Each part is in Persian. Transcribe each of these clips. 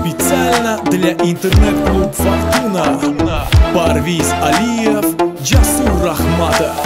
Специально для интернет-клуб «Фортуна» Парвиз Алиев, Джасур Рахматов.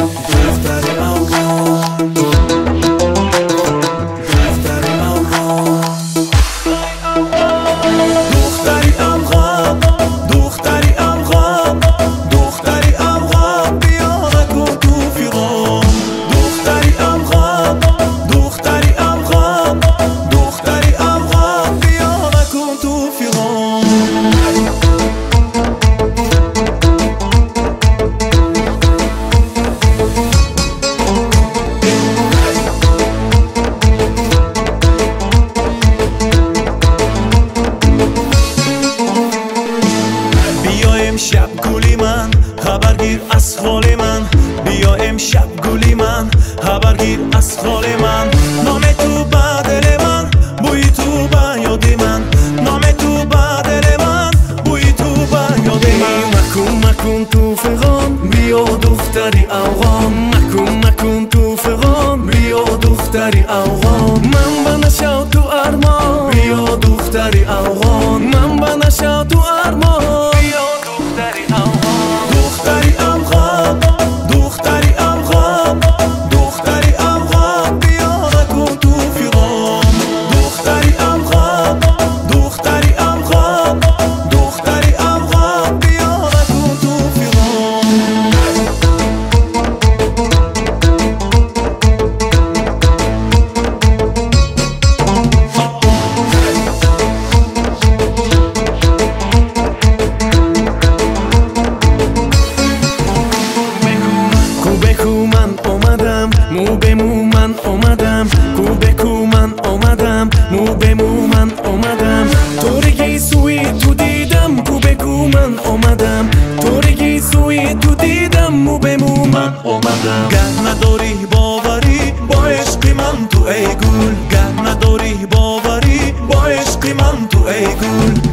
امشب گولی من خبرگیر از حال من، بیا امشب گولی من خبرگیر از حال من. نام تو با دل من، بوی تو با یاد من، نام تو با دل من، بوی تو با یاد من. مکن تو فغان، بیا دختری اوغان، مکن تو فغان، بیا دختری اوغان. من بنشاو تو ارمان، بیا دختری اوغان، من بنشاو تو ارمان. مو به مو من اومدم، کو به کو من اومدم، مو به مو من اومدم. تورگی سوی تو دیدم، کو به کو من اومدم، تورگی سوی تو دیدم، مو به مو من اومدم. گر نداری باوری با عشق من تو ای گل، گر نداری باوری با عشق من تو ای گل.